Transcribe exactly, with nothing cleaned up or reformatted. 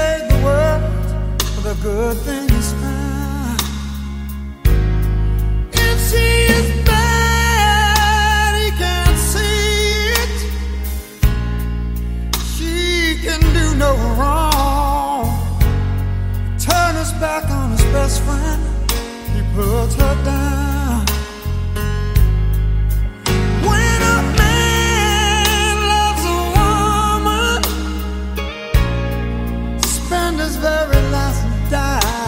say the words for the good thing is found. If she is bad, he can't see it. She can do no wrong. Turn his back on his best friend, he puts her down. When a man loves a woman, spend his very last dime.